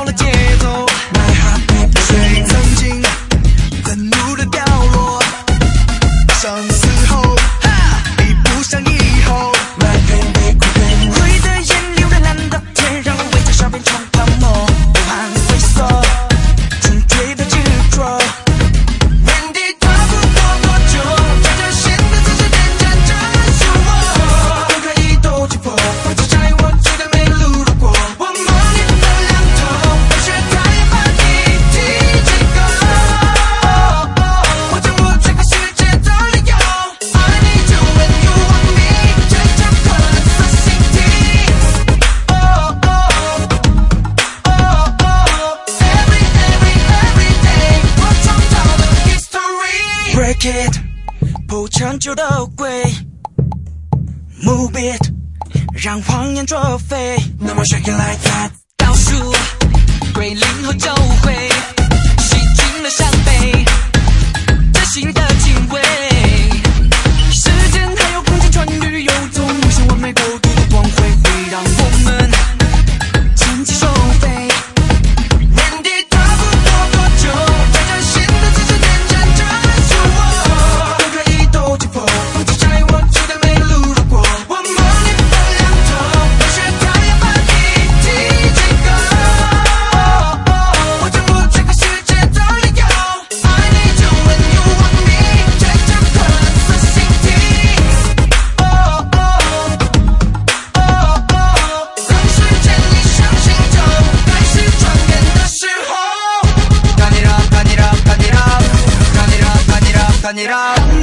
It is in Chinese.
了节奏。My heart beat 不随曾经愤怒的掉落，上死后比不上以后。My pain be cooking， 灰的烟流着蓝的天，让围着上变成泡沫，不喊猥琐，纯粹的执着。原地踏步过多久，照着新的姿势点燃这是我。分开一斗气魄，放弃在我记得没路路过。我梦里的两头，我学他也把你提这个。我掌握这个世界的理由。I need you when you want me， 这场快乐的心情。Every day， 我创造了 history。Break it， 不长久的鬼 ，Move it， 让谎言作废。No more shaking like that。倒数归零后就会洗净了伤悲，真心的敬畏。时间还有空间穿越，有种无限完美国度的光辉，会让我们尽情收飞。原地踏步过多久，照着新的姿势点燃这是我。分开一斗气魄，放弃在我记得没路路过。我梦里的两头，我学他也把你提这个。我掌握这个世界的理由。I need you when you want me， 这场快乐的心情。让时间一上心头，开始转变的时候。Turn it up， turn it up， turn it up， turn it up， turn it up， turn it up。